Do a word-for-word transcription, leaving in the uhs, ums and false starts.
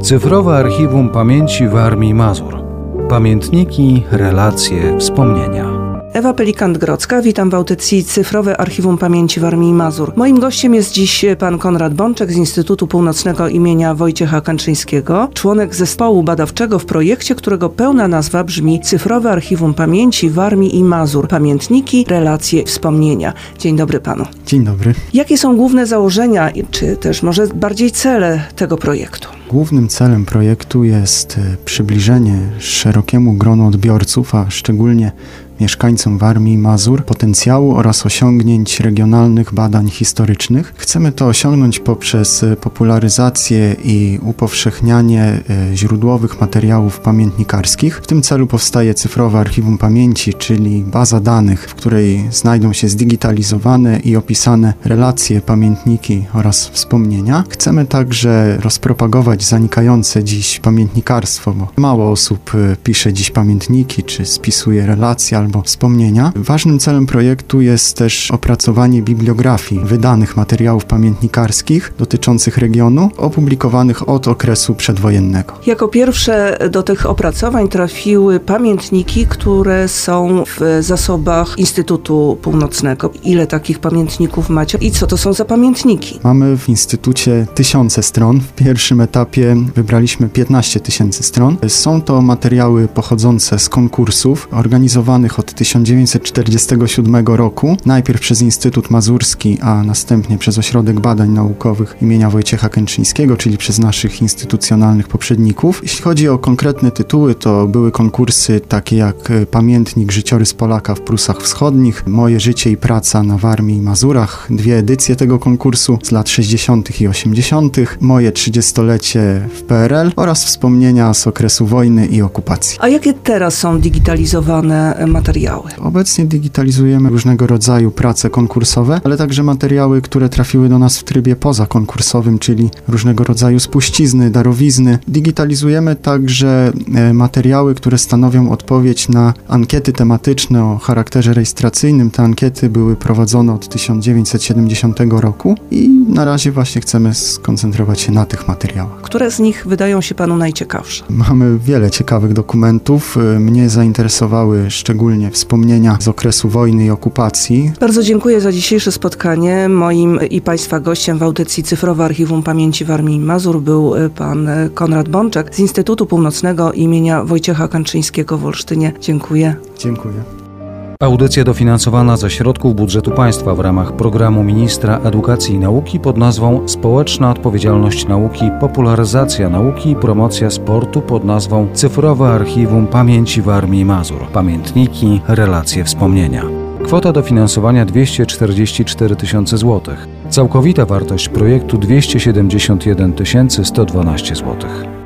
Cyfrowe Archiwum Pamięci Warmii i Mazur. Pamiętniki, relacje, wspomnienia. Ewa Pelikant-Grodzka, witam w audycji Cyfrowe Archiwum Pamięci Warmii i Mazur. Moim gościem jest dziś pan Konrad Bączek z Instytutu Północnego imienia Wojciecha Kętrzyńskiego, członek zespołu badawczego w projekcie, którego pełna nazwa brzmi Cyfrowe Archiwum Pamięci Warmii i Mazur. Pamiętniki, relacje, wspomnienia. Dzień dobry panu. Dzień dobry. Jakie są główne założenia, czy też może bardziej cele tego projektu? Głównym celem projektu jest przybliżenie szerokiemu gronu odbiorców, a szczególnie mieszkańcom Warmii i Mazur, potencjału oraz osiągnięć regionalnych badań historycznych. Chcemy to osiągnąć poprzez popularyzację i upowszechnianie źródłowych materiałów pamiętnikarskich. W tym celu powstaje Cyfrowe Archiwum Pamięci, czyli baza danych, w której znajdą się zdigitalizowane i opisane relacje, pamiętniki oraz wspomnienia. Chcemy także rozpropagować zanikające dziś pamiętnikarstwo, bo mało osób pisze dziś pamiętniki, czy spisuje relacje albo wspomnienia. Ważnym celem projektu jest też opracowanie bibliografii wydanych materiałów pamiętnikarskich dotyczących regionu, opublikowanych od okresu przedwojennego. Jako pierwsze do tych opracowań trafiły pamiętniki, które są w zasobach Instytutu Północnego. Ile takich pamiętników macie i co to są za pamiętniki? Mamy w Instytucie tysiące stron. W pierwszym etapie wybraliśmy piętnaście tysięcy stron. Są to materiały pochodzące z konkursów organizowanych od tysiąc dziewięćset czterdziestego siódmego roku, najpierw przez Instytut Mazurski, a następnie przez Ośrodek Badań Naukowych imienia Wojciecha Kętrzyńskiego, czyli przez naszych instytucjonalnych poprzedników. Jeśli chodzi o konkretne tytuły, to były konkursy takie jak Pamiętnik Życiorys Polaka w Prusach Wschodnich, Moje życie i praca na Warmii i Mazurach, dwie edycje tego konkursu z lat sześćdziesiątych i osiemdziesiątych, Moje trzydziestolecie w P R L oraz wspomnienia z okresu wojny i okupacji. A jakie teraz są digitalizowane materiały? Obecnie digitalizujemy różnego rodzaju prace konkursowe, ale także materiały, które trafiły do nas w trybie pozakonkursowym, czyli różnego rodzaju spuścizny, darowizny. Digitalizujemy także materiały, które stanowią odpowiedź na ankiety tematyczne o charakterze rejestracyjnym. Te ankiety były prowadzone od tysiąc dziewięćset siedemdziesiątego roku i na razie właśnie chcemy skoncentrować się na tych materiałach. Które z nich wydają się panu najciekawsze? Mamy wiele ciekawych dokumentów. Mnie zainteresowały szczególnie wspomnienia z okresu wojny i okupacji. Bardzo dziękuję za dzisiejsze spotkanie. Moim i państwa gościem w audycji Cyfrowe Archiwum Pamięci Warmii i Mazur był pan Konrad Bączek z Instytutu Północnego imienia Wojciecha Kętrzyńskiego w Olsztynie. Dziękuję. Dziękuję. Audycja dofinansowana ze środków budżetu państwa w ramach programu Ministra Edukacji i Nauki pod nazwą Społeczna Odpowiedzialność Nauki, Popularyzacja Nauki i Promocja Sportu pod nazwą Cyfrowe Archiwum Pamięci Warmii i Mazur. Pamiętniki, relacje, wspomnienia. Kwota dofinansowania dwieście czterdzieści cztery tysiące złotych. Całkowita wartość projektu dwieście siedemdziesiąt jeden tysięcy sto dwanaście złotych.